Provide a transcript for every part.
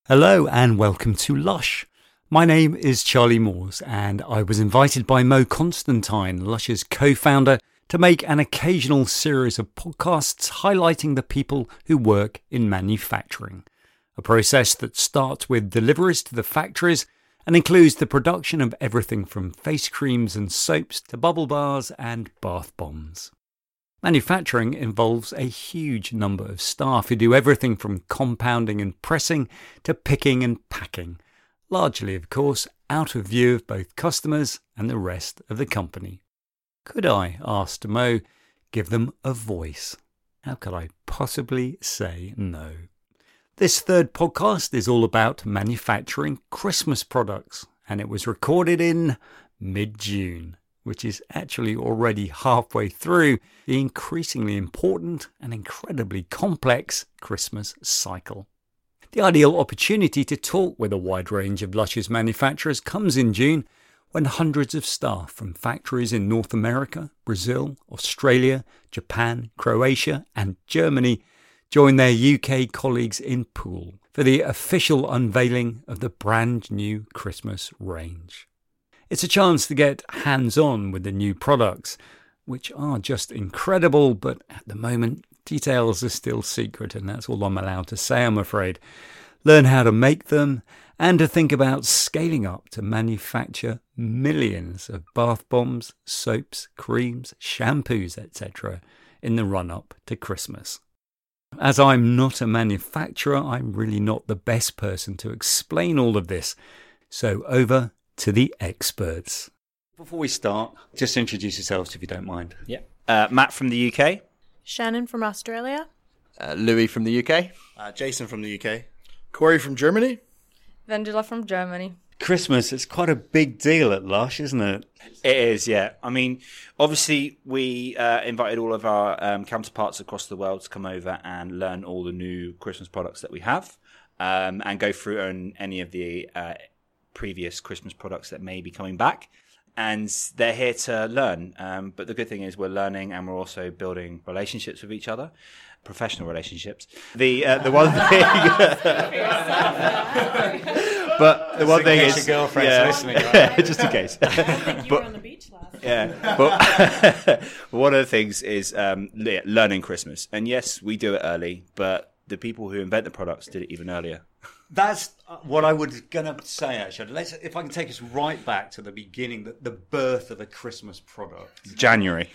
Hello and welcome to Lush. My name is Charlie Moores and I was invited by Mo Constantine, Lush's co-founder, to make an occasional series of podcasts highlighting the people who work in manufacturing. A process that starts with deliveries to the factories and includes the production of everything from face creams and soaps to bubble bars and bath bombs. Manufacturing involves a huge number of staff who do everything from compounding and pressing to picking and packing, largely, of course, out of view of both customers and the rest of the company. Could I, asked Mo, give them a voice? How could I possibly say no? This third podcast is all about manufacturing Christmas products, and it was recorded in mid-June, which is actually already halfway through the increasingly important and incredibly complex Christmas cycle. The ideal opportunity to talk with a wide range of Lush's manufacturers comes in June, when hundreds of staff from factories in North America, Brazil, Australia, Japan, Croatia and Germany join their UK colleagues in Poole for the official unveiling of the brand new Christmas range. It's a chance to get hands-on with the new products, which are just incredible, but at the moment, details are still secret, and that's all I'm allowed to say, I'm afraid. Learn how to make them, and to think about scaling up to manufacture millions of bath bombs, soaps, creams, shampoos, etc. in the run-up to Christmas. As I'm not a manufacturer, I'm really not the best person to explain all of this, so over to the experts. Before we start, just introduce yourselves if you don't mind. Yeah. Matt from the UK. Shannon from Australia. Louis from the UK. Jason from the UK. Corey from Germany. Vendela from Germany. Christmas, it's quite a big deal at Lush, isn't it? It is, yeah. I mean, obviously, we invited all of our counterparts across the world to come over and learn all the new Christmas products that we have, and go through on any of the previous Christmas products that may be coming back. And they're here to learn. But the good thing is we're learning and we're also building relationships with each other, professional relationships. The one thing... But the one thing is... your girlfriend's listening, right? Just in case. You were on the beach last. Yeah. But one of the things is learning Christmas. And yes, we do it early, but the people who invent the products did it even earlier. That's what I was going to say, actually. If I can take us right back to the beginning, the birth of a Christmas product. January.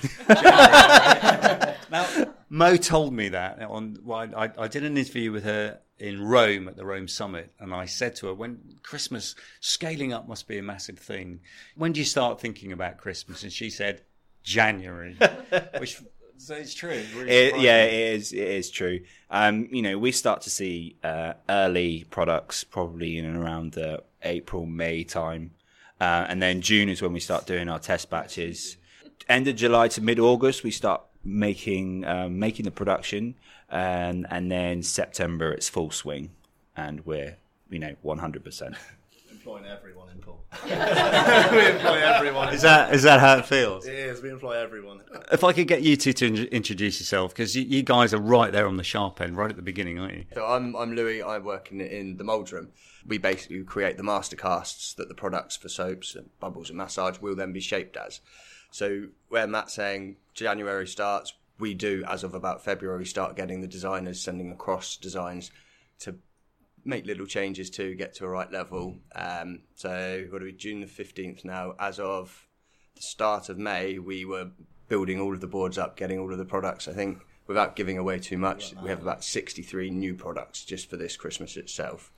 Now, Mo told me that. I did an interview with her in Rome at the Rome Summit, and I said to her, when Christmas, scaling up must be a massive thing. When do you start thinking about Christmas? And she said, January, which... So it's true. It is true. We start to see early products probably in and around the April, May time. And then June is when we start doing our test batches. End of July to mid-August, we start making the production. And then September, it's full swing. And we're, 100%. Employing everyone in Poole. We employ everyone. Is that how it feels? It is. We employ everyone. If I could get you two to introduce yourself, because you guys are right there on the sharp end, right at the beginning, aren't you? So I'm Louis. I work in the mould room. We basically create the master casts that the products for soaps and bubbles and massage will then be shaped as. So where Matt's saying January starts, we do, as of about February, start getting the designers sending across designs to make little changes to get to a right level. So what are we, June the 15th now? As of the start of May, we were building all of the boards up, getting all of the products. I think without giving away too much, we have about 63 new products just for this Christmas itself.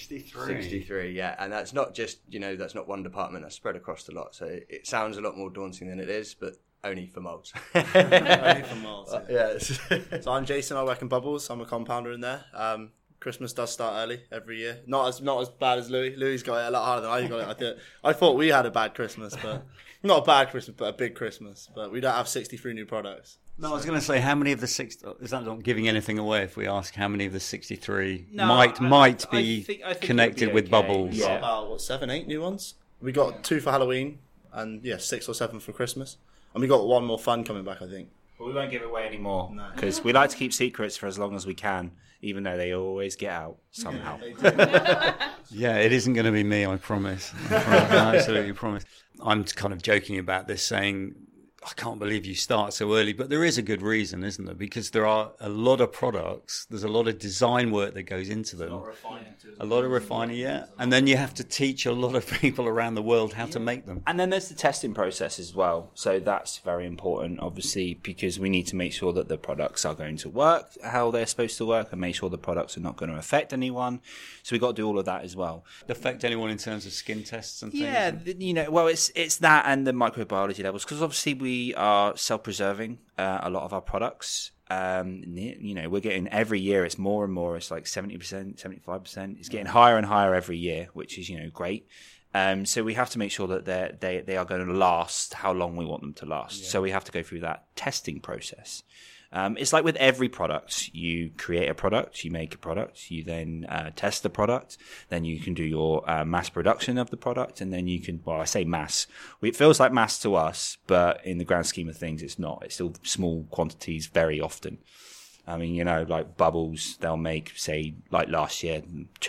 63, yeah. And that's not just, that's not one department, that's spread across the lot. So it sounds a lot more daunting than it is, but only for moulds. Only for moulds, yeah. So I'm Jason, I work in Bubbles. I'm a compounder in there. Christmas does start early every year. Not as bad as Louis. Louis's got it a lot harder than I got it. I thought we had a bad Christmas, but not a bad Christmas, but a big Christmas. But we don't have 63 new products. No, I was going to say, how many of the is that not giving anything away if we ask how many of the 63 No, might be I think connected it'll be with okay. Bubbles? Yeah. About 7, 8 new ones. We got 2 for Halloween and 6 or 7 for Christmas. And we got 1 more fun coming back, I think. But we won't give it away anymore No. because we like to keep secrets for as long as we can. even though they always get out somehow. Yeah, it isn't going to be me, I promise. I absolutely promise. I'm kind of joking about this, saying, I can't believe you start so early, but there is a good reason, isn't there? Because there are a lot of products, there's a lot of design work that goes into them. A lot of refining, yeah. And then you have to teach a lot of people around the world how to make them. And then there's the testing process as well. So that's very important, obviously, because we need to make sure that the products are going to work how they're supposed to work and make sure the products are not going to affect anyone. So we've got to do all of that as well. Affect anyone in terms of skin tests and things? Yeah, well, it's that and the microbiology levels, because obviously we are self-preserving a lot of our products. We're getting every year it's more and more. It's like 70%, 75%. It's getting higher and higher every year, which is great. So we have to make sure that they are going to last how long we want them to last. Yeah. So we have to go through that testing process. It's like with every product. You create a product, you make a product, you then test the product, then you can do your mass production of the product, and then you can, well, I say mass. It feels like mass to us, but in the grand scheme of things, it's not. It's still small quantities very often. I mean, like Bubbles, they'll make, say, like last year,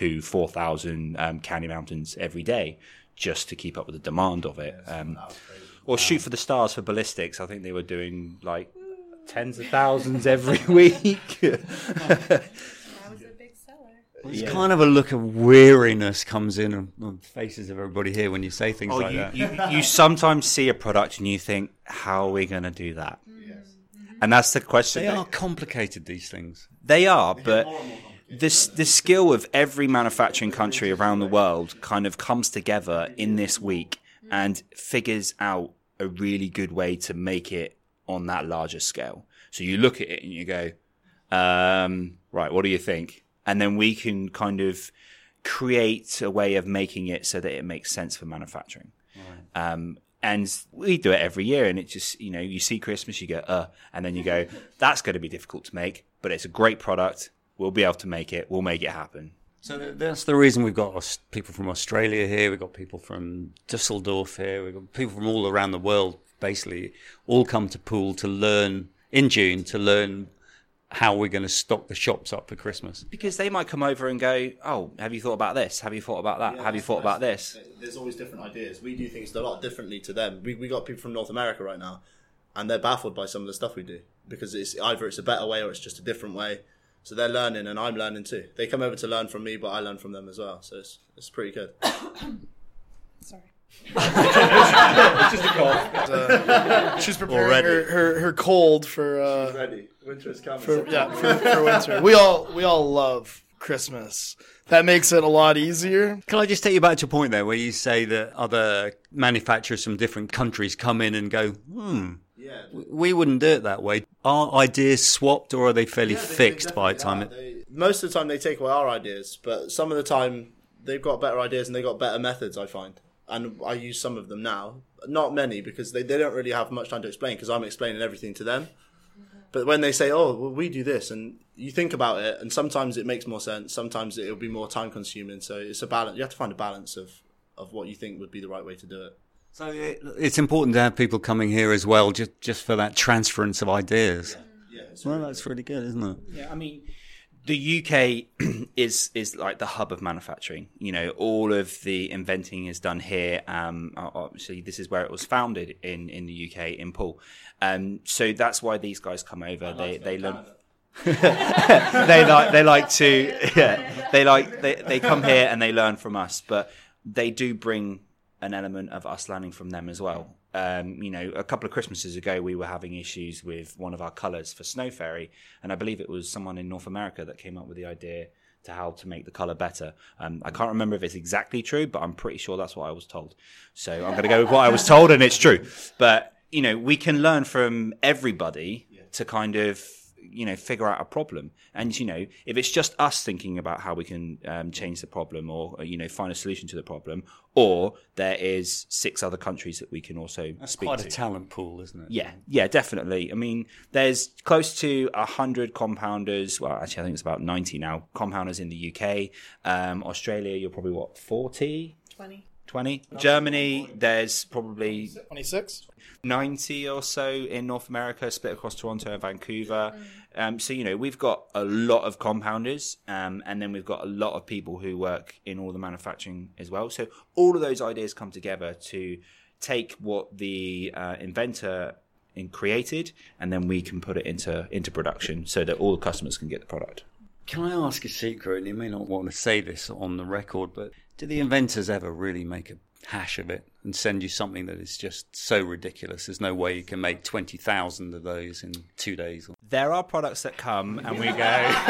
4,000 Candy Mountains every day just to keep up with the demand of it. Or Shoot for the Stars for Ballistics. I think they were doing like tens of thousands every week. That was a big seller. It's kind of a look of weariness comes in on the faces of everybody here when you say things like that. You sometimes see a product and you think, how are we going to do that? Yes. And that's the question. They are complicated, these things. They are, but the skill of every manufacturing country around the world kind of comes together in this week and figures out a really good way to make it on that larger scale. So you look at it and you go, right, what do you think? And then we can kind of create a way of making it so that it makes sense for manufacturing. Right. And we do it every year, and it just, you see Christmas, you go, and then you go, that's going to be difficult to make, but it's a great product. We'll be able to make it. We'll make it happen. So that's the reason we've got people from Australia here. We've got people from Dusseldorf here. We've got people from all around the world, basically, all come to Poole to learn in June, to learn how we're going to stock the shops up for Christmas. Because they might come over and go, oh, have you thought about this? Have you thought about that? Have you thought about this? There's always different ideas. We do things a lot differently to them. We got people from North America right now, and they're baffled by some of the stuff we do, because it's either it's a better way or it's just a different way. So they're learning, and I'm learning too. They come over to learn from me, but I learn from them as well. So it's pretty good. Sorry. It's just a cough. She's preparing her cold for. She's ready. Winter is coming. For winter. We all love Christmas. That makes it a lot easier. Can I just take you back to a point there where you say that other manufacturers from different countries come in and go, yeah, we wouldn't do it that way. Are ideas swapped, or are they fairly fixed by the time? Most of the time they take away our ideas, but some of the time they've got better ideas and they've got better methods, I find. And I use some of them now. Not many, because they don't really have much time to explain, because I'm explaining everything to them. But when they say, oh, well, we do this, and you think about it, and sometimes it makes more sense, sometimes it'll be more time consuming. So it's a balance. You have to find a balance of what you think would be the right way to do it. So it's important to have people coming here as well, just for that transference of ideas. Yeah, well, that's really good, isn't it? Yeah, I mean, the UK is like the hub of manufacturing. All of the inventing is done here. Obviously, this is where it was founded in the UK, in Poole. So that's why these guys come over. They learn. They come here and they learn from us, but they do bring an element of us learning from them as well. A couple of Christmases ago, we were having issues with one of our colours for Snow Fairy, and I believe it was someone in North America that came up with the idea to how to make the colour better. I can't remember if it's exactly true, but I'm pretty sure that's what I was told. So I'm going to go with what I was told, and it's true. But, we can learn from everybody to kind of, figure out a problem. And, if it's just us thinking about how we can change the problem or, find a solution to the problem, or there is 6 other countries that we can also That's speak quite to. a talent pool, isn't it? Yeah, definitely. I mean, there's close to 100 compounders. Well, actually, I think it's about 90 now, compounders in the UK. Australia, you're probably, 40? 20. 20. Germany, there's probably 26. 90 or so in North America, split across Toronto and Vancouver. So, we've got a lot of compounders, and then we've got a lot of people who work in all the manufacturing as well. So all of those ideas come together to take what the inventor created, and then we can put it into production so that all the customers can get the product. Can I ask a secret? And you may not want to say this on the record, but do the inventors ever really make a hash of it and send you something that is just so ridiculous? There's no way you can make 20,000 of those in 2 days. There are products that come and we go...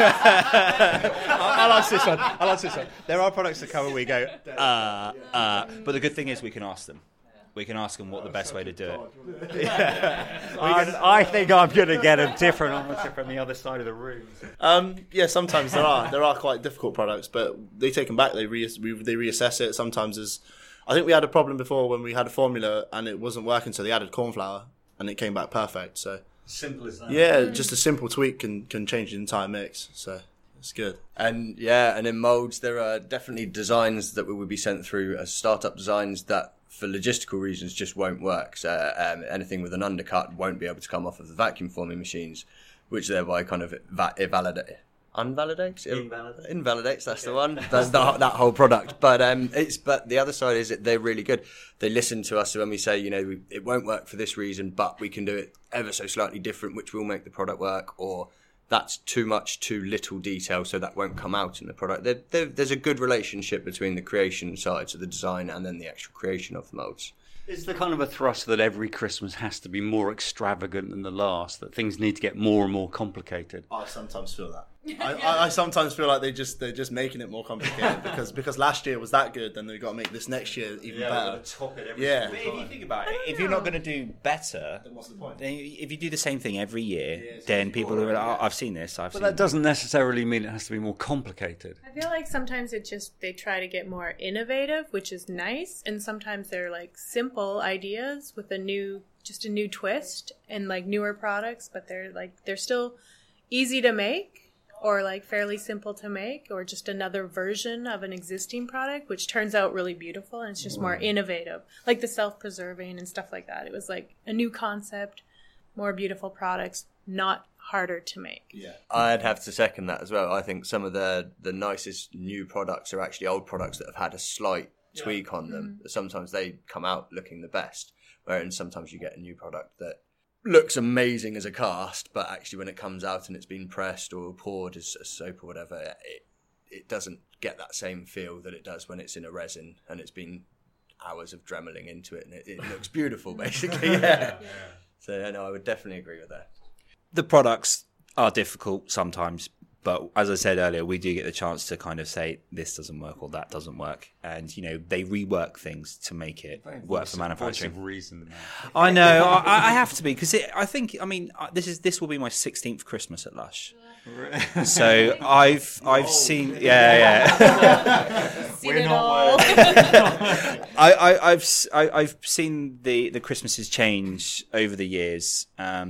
I'll answer this one. There are products that come and we go, but the good thing is we can ask them. We can ask them what the best way to do it. I think I'm going to get a different answer from the other side of the room. Yeah, sometimes there are quite difficult products, but they take them back. They reassess it. Sometimes I think we had a problem before when we had a formula and it wasn't working, so they added corn flour and it came back perfect. So simple as that. Yeah, just a simple tweak can change the entire mix. So it's good. And in molds there are definitely designs that will be sent through as startup designs that, for logistical reasons, just won't work. So anything with an undercut won't be able to come off of the vacuum forming machines, which thereby kind of invalidates. That's the one. That's that whole product. But the other side is that they're really good. They listen to us when we say, it won't work for this reason, but we can do it ever so slightly different, which will make the product work, or that's too much, too little detail, so that won't come out in the product. There's a good relationship between the creation side, so the design, and then the actual creation of the molds. Is there kind of a thrust that every Christmas has to be more extravagant than the last, that things need to get more and more complicated? I sometimes feel that. I sometimes feel like they're just making it more complicated because last year was that good, then they've got to make this next year even better. But if you think about it, if you're not going to do better, Then what's the point? then if you do the same thing every year, then people are like, I've seen this. But that doesn't necessarily mean it has to be more complicated. I feel like sometimes they try to get more innovative, which is nice, and sometimes they're like simple ideas with a new twist and like newer products, but they're still easy to make, or like fairly simple to make, or just another version of an existing product, which turns out really beautiful, and it's just more innovative, like the self-preserving and stuff like that. It was like a new concept, more beautiful products, not harder to make. Yeah, I'd have to second that as well. I think some of the nicest new products are actually old products that have had a slight tweak on them. Mm-hmm. Sometimes they come out looking the best, whereas sometimes you get a new product that looks amazing as a cast, but actually when it comes out and it's been pressed or poured as a soap or whatever, it doesn't get that same feel that it does when it's in a resin and it's been hours of dremeling into it, and it looks beautiful, basically. Yeah. So no, I would definitely agree with that. The products are difficult sometimes, but as I said earlier, we do get the chance to kind of say this doesn't work or that doesn't work, and they rework things to make it work for manufacturing. Voice of reason. I know, I have to be, because this will be my 16th Christmas at Lush. So I've seen Seen it all. I've seen the Christmases change over the years.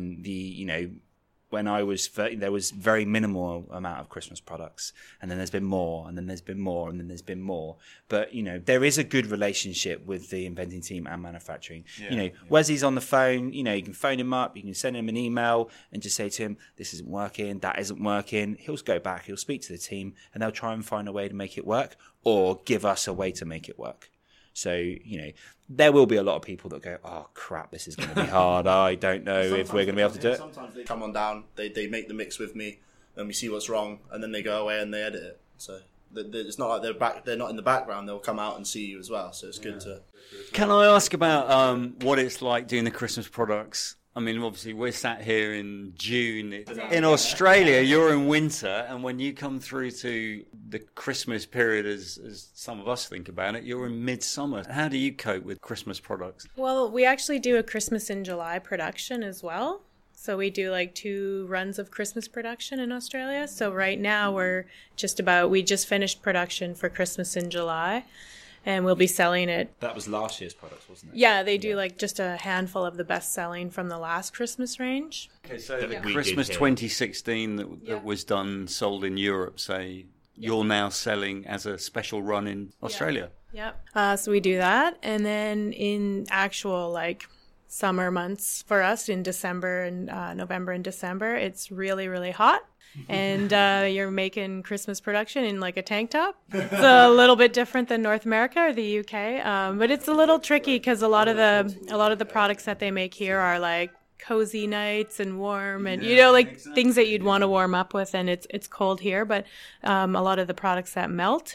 When I was 30, there was very minimal amount of Christmas products, and then there's been more, and then there's been more, and then there's been more. But there is a good relationship with the inventing team and manufacturing. Wesley's on the phone. You can phone him up, you can send him an email, and just say to him, "This isn't working, that isn't working." He'll go back, he'll speak to the team, and they'll try and find a way to make it work, or give us a way to make it work. So, there will be a lot of people that go, "Oh crap, this is going to be hard. I don't know if we're going to be able to do it." Sometimes they come on down, they make the mix with me, and we see what's wrong, and then they go away and they edit it. So it's not like they're not in the background. They'll come out and see you as well. So it's good to. Can I ask about what it's like doing the Christmas products? I mean, obviously, we're sat here in June. In Australia, you're in winter, and when you come through to the Christmas period, as some of us think about it, you're in midsummer. How do you cope with Christmas products? Well, we actually do a Christmas in July production as well. So we do like 2 runs of Christmas production in Australia. So right now we just finished production for Christmas in July. And we'll be selling it. That was last year's products, wasn't it? Yeah, they do like just a handful of the best selling from the last Christmas range. Okay, so the Christmas 2016 that was sold in Europe, say, you're now selling as a special run in Australia. Yep. So we do that. And then in actual like summer months for us in December and November and December, it's really, really hot. And you're making Christmas production in like a tank top. It's a little bit different than North America or the UK, but it's a little tricky because a lot of the products that they make here are like cozy nights and warm and like things that you'd want to warm up with, and it's cold here. But a lot of the products that melt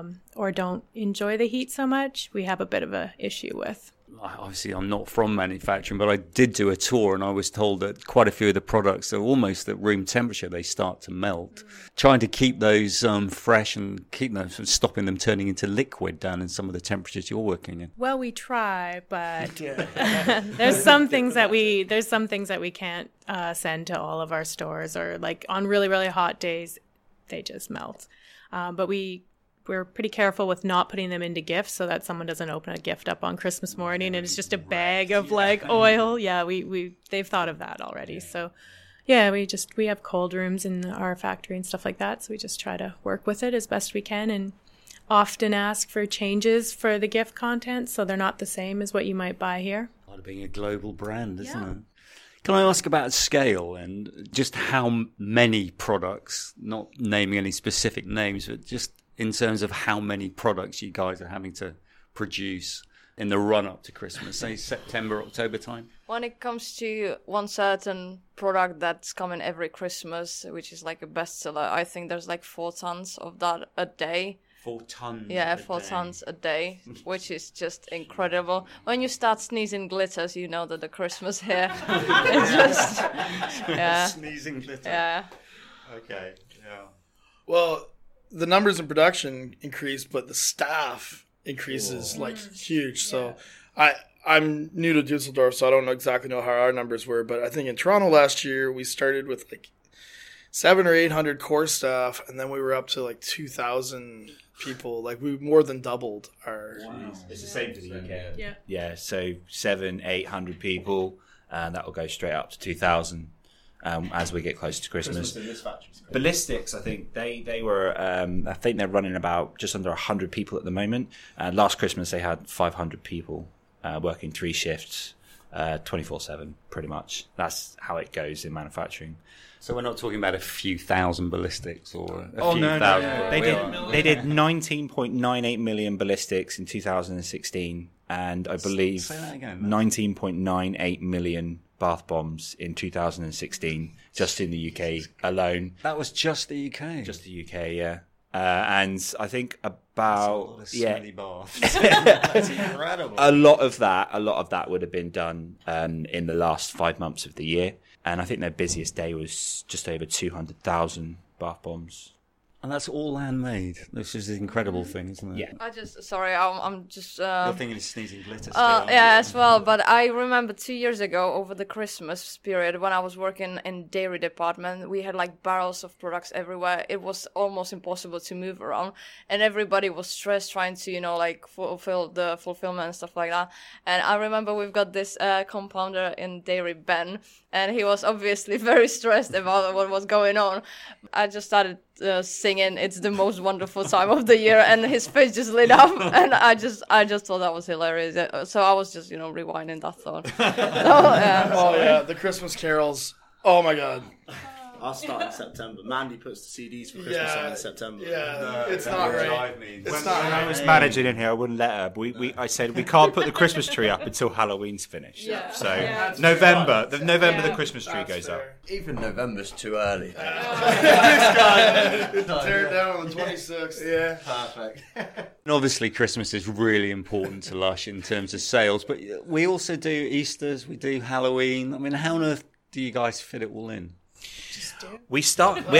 or don't enjoy the heat so much, we have a bit of a issue with. Obviously, I'm not from manufacturing, but I did do a tour and I was told that quite a few of the products are almost at room temperature. They start to melt. Trying to keep those fresh and keep them from stopping them turning into liquid down in some of the temperatures you're working in. Well, we try, but there's some things that we can't send to all of our stores, or like on really, really hot days, they just melt. But we're pretty careful with not putting them into gifts so that someone doesn't open a gift up on Christmas morning and it's just a bag of like oil. Yeah, they've thought of that already. So yeah, we have cold rooms in our factory and stuff like that. So we just try to work with it as best we can and often ask for changes for the gift content so they're not the same as what you might buy here. Part of being a global brand, isn't it? Can I ask about scale and just how many products, not naming any specific names, but just in terms of how many products you guys are having to produce in the run-up to Christmas, say September, October time? When it comes to one certain product that's coming every Christmas, which is like a bestseller, I think there's like 4 tons of that a day. 4 tons. Yeah, 4 tons a day, which is just incredible. When you start sneezing glitters, you know that the Christmas here is just Sneezing glitter. Yeah. Okay. Yeah. Well, the numbers in production increase, but the staff increases like huge. So I'm new to Dusseldorf, so I don't exactly know how our numbers were, but I think in Toronto last year we started with like 700 or 800 core staff, and then we were up to like 2,000 people. Like we more than doubled our. Wow. It's the same for the UK. Yeah. Yeah. So 700-800 people, and that will go straight up to 2,000 as we get closer to Christmas. Ballistics, I think they were. I think they're running about just under 100 people at the moment. Last Christmas they had 500 people working 3 shifts, 24/7, pretty much. That's how it goes in manufacturing. So we're not talking about a few thousand ballistics or a few No. thousand. They did 19.98 million ballistics in 2016, and I believe Say that again. 19.98 million bath bombs in 2016, just in the UK alone. That was just the UK. Just the UK, yeah. And I think about smelly baths. That's incredible. a lot of that would have been done in the last 5 months of the year. And I think their busiest day was just over 200,000 bath bombs. And that's all handmade. This is the incredible thing, isn't it? Yeah. I'm just. You're thinking of sneezing glitter still. Yeah, as well. But I remember 2 years ago, over the Christmas period, when I was working in dairy department, we had like barrels of products everywhere. It was almost impossible to move around, and everybody was stressed trying to, like fulfill the fulfillment and stuff like that. And I remember we've got this compounder in dairy, Ben, and he was obviously very stressed about what was going on. I just started singing "It's the most wonderful time of the year," and his face just lit up, and I just thought that was hilarious. So I was just rewinding that thought. Oh yeah, the Christmas carols. Oh my god. I'll start in September. Mandy puts the CDs for Christmas on in September. Yeah, it's not right. When I was managing in here, I wouldn't let her. But I said we can't put the Christmas tree up until Halloween's finished. Yeah. So Yeah. November, the Christmas tree goes up. Even November's too early. Tear it down on the 26th. Yeah. Perfect. And obviously, Christmas is really important to Lush in terms of sales, but we also do Easters, we do Halloween. I mean, how on earth do you guys fit it all in? We start doing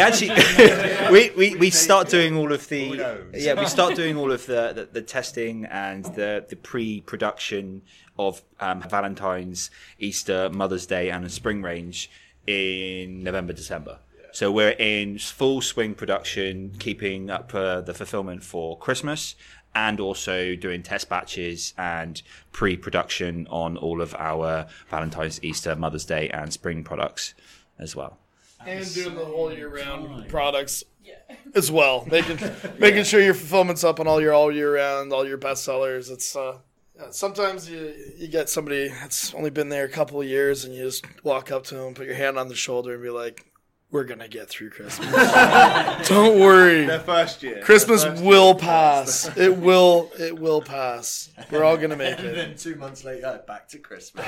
all of the testing and the pre-production of Valentine's, Easter, Mother's Day, and a spring range in November, December. So we're in full swing production, keeping up the fulfillment for Christmas, and also doing test batches and pre-production on all of our Valentine's, Easter, Mother's Day, and spring products as well. And doing the whole year-round products as well. Making sure your fulfillment's up on all year round, all your best sellers. It's sometimes you get somebody that's only been there a couple of years, and you just walk up to them, put your hand on their shoulder, and be like, "We're gonna get through Christmas. Don't worry. Their first year. Christmas will pass. It will pass. We're all gonna make And it." then 2 months later, back to Christmas.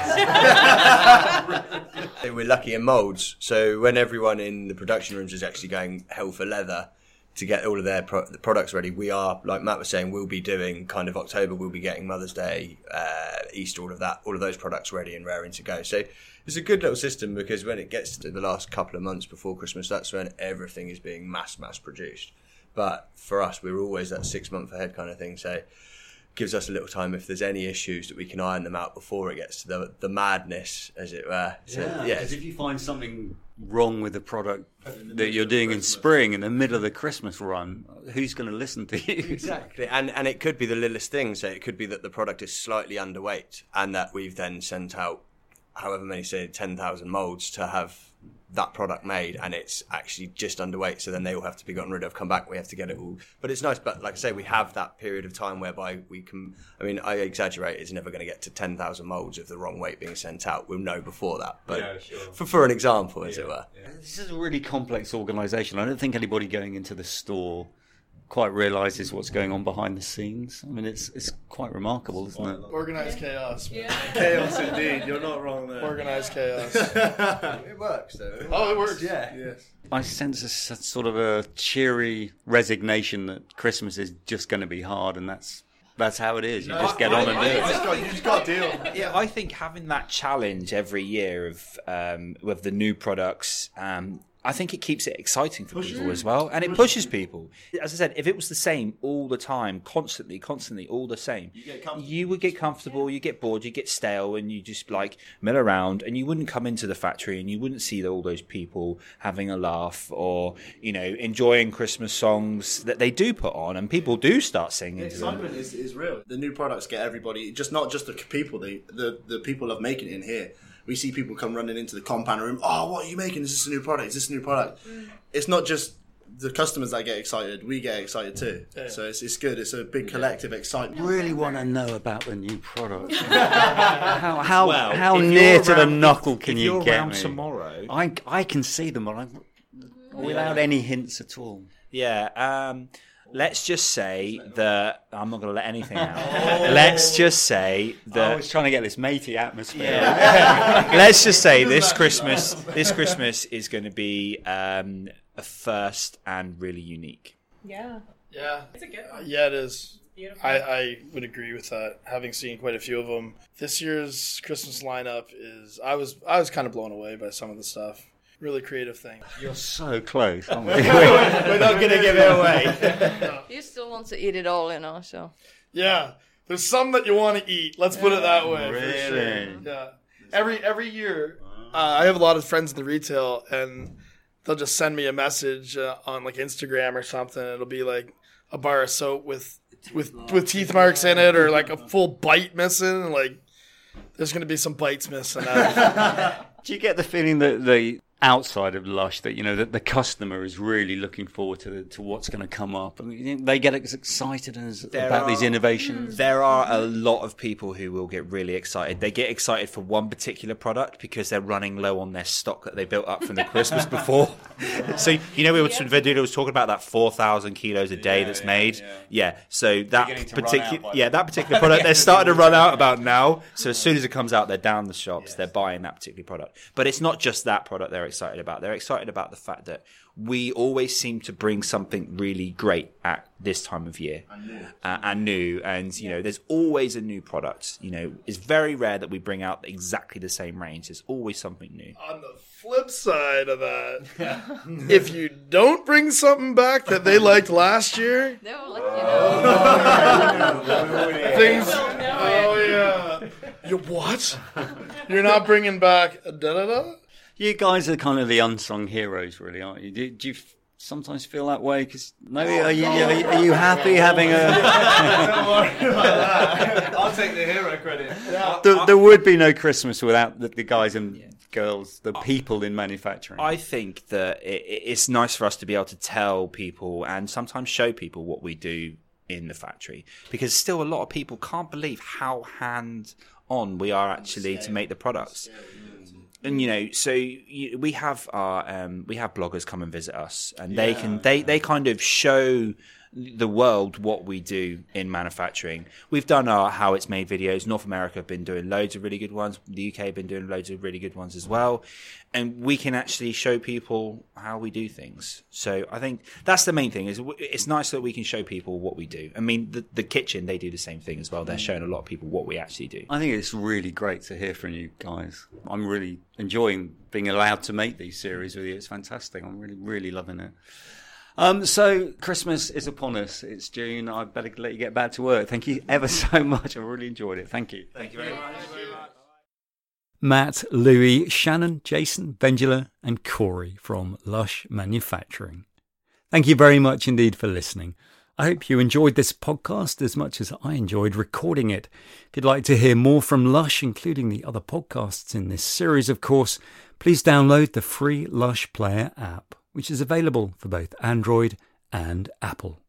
We're lucky in moulds, so when everyone in the production rooms is actually going hell for leather to get all of their the products ready, we are, like Matt was saying, we'll be doing kind of October, we'll be getting Mother's Day, Easter, all of those products ready and raring to go. So it's a good little system, because when it gets to the last couple of months before Christmas, that's when everything is being mass produced. But for us, we're always that 6 month ahead kind of thing, so gives us a little time if there's any issues that we can iron them out before it gets to the madness, as it were. So, because if you find something wrong with the product that you're doing in spring in the middle of the Christmas run, who's going to listen to you? Exactly, and it could be the littlest thing. So it could be that the product is slightly underweight, and that we've then sent out however many, say 10,000 molds to have that product made, and it's actually just underweight, so then they all have to be gotten rid of, come back, we have to get it all. But it's nice, but like I say, we have that period of time whereby we can, I mean, I exaggerate, it's never going to get to 10,000 molds of the wrong weight being sent out. We'll know before that, but for an example, as it were. This is a really complex organisation. I don't think anybody going into the store quite realises what's going on behind the scenes. I mean, it's quite remarkable, isn't it? Organized chaos. Yeah. Chaos indeed. You're not wrong there. Organized chaos. It works, though. Oh, it works. Yeah. Yes. I sense a sort of a cheery resignation that Christmas is just going to be hard, and that's how it is. You just get on and do it. You just got to deal. Yeah, I think having that challenge every year of with the new products, I think it keeps it exciting for people as well, and it pushes people. As I said, if it was the same all the time, constantly, all the same, you would get comfortable, you get bored, you get stale, and you just like mill around, and you wouldn't come into the factory, and you wouldn't see all those people having a laugh or enjoying Christmas songs that they do put on, and people do start singing. The excitement is real. The new products get everybody, not just the people, the people love making it in here. We see people come running into the compound room. Oh, what are you making? Is this a new product? Is this a new product? It's not just the customers that get excited. We get excited too. Yeah. So it's good. It's a big collective excitement. Really want to know about the new product. How near to the knuckle can you get me? Tomorrow, I can see them, but without any hints at all. Yeah. Let's just say that I'm not going to let anything out. Let's just say that I was trying to get this matey atmosphere. Yeah. Let's just say this Christmas is going to be a first and really unique. Yeah. Yeah. It's a good one. Yeah, it is. Beautiful. I would agree with that. Having seen quite a few of them, this year's Christmas lineup is. I was kind of blown away by some of the stuff. Really creative thing. You're so close, aren't we? We're not going to give it away. You still want to eat it all, so. Yeah, there's some that you want to eat. Let's put it that way. Really? For sure. Yeah. Every year, I have a lot of friends in the retail, and they'll just send me a message on like Instagram or something. It'll be like a bar of soap with teeth marks in it, or like a full bite missing. And like, there's going to be some bites missing. Do you get the feeling that the outside of Lush, that that the customer is really looking forward to what's going to come up, and they get as excited about these innovations? There are a lot of people who will get really excited. They get excited for one particular product because they're running low on their stock that they built up from the Christmas before. So Vedula was talking about that 4,000 kilos a day that's made. Yeah. So that particular product they're starting to run out about now. So as soon as it comes out, they're down the shops. They're buying that particular product. But it's not just that product they're excited about. They're excited about the fact that we always seem to bring something really great at this time of year and new. And there's always a new product. It's very rare that we bring out exactly the same range. There's always something new. On the flip side of that, if you don't bring something back that they liked last year, They'll let you know. things. Oh yeah. You what? You're not bringing back da da da? You guys are kind of the unsung heroes, really, aren't you? Do you sometimes feel that way? Because are you happy having a? Don't worry about that. I'll take the hero credit. Yeah. There would be no Christmas without the guys and girls, the people in manufacturing. I think that it's nice for us to be able to tell people and sometimes show people what we do in the factory, because still a lot of people can't believe how hands-on we are actually to make the products. And so we have bloggers come and visit us, and they kind of show the world what we do in manufacturing. We've done our how it's made videos. North America have been doing loads of really good ones. The UK have been doing loads of really good ones as well. And we can actually show people how we do things. So I think that's the main thing. Is it's nice that we can show people what we do. I mean, the kitchen, they do the same thing as well. They're showing a lot of people what we actually do. I think it's really great to hear from you guys. I'm really enjoying being allowed to make these series with you. It's fantastic. I'm really, really loving it. So Christmas is upon us. It's June. I better let you get back to work. Thank you ever so much. I really enjoyed it. Thank you. Thank you very much. Matt, Louis, Shannon, Jason, Vendula and Corey from Lush Manufacturing. Thank you very much indeed for listening. I hope you enjoyed this podcast as much as I enjoyed recording it. If you'd like to hear more from Lush, including the other podcasts in this series, of course, please download the free Lush Player app, which is available for both Android and Apple.